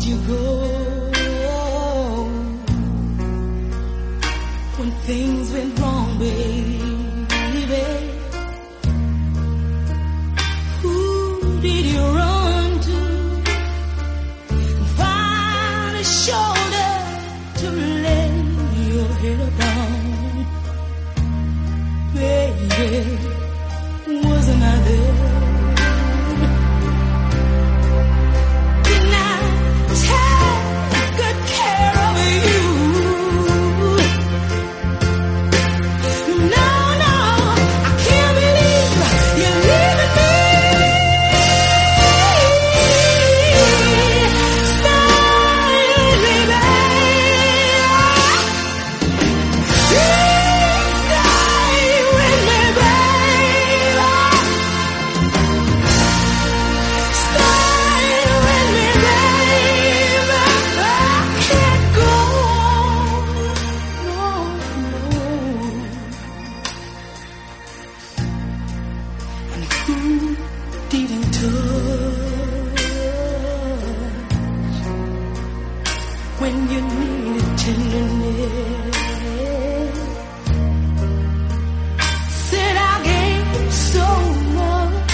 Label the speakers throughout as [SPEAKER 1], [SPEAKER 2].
[SPEAKER 1] you go. When things went wrong, baby, who did you run to? Find a shoulder to lay your head upon. Baby, wasn't I there? Didn't touch when you needed tenderness. Said I gave so much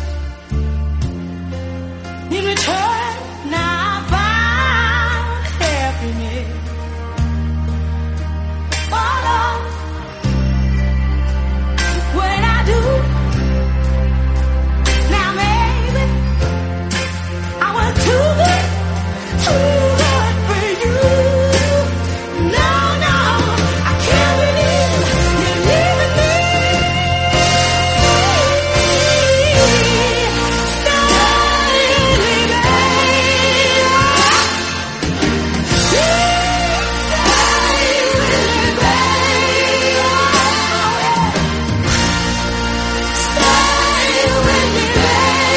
[SPEAKER 1] in return. Now I found happiness. Oh Lord, when I do.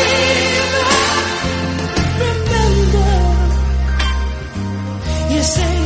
[SPEAKER 1] You say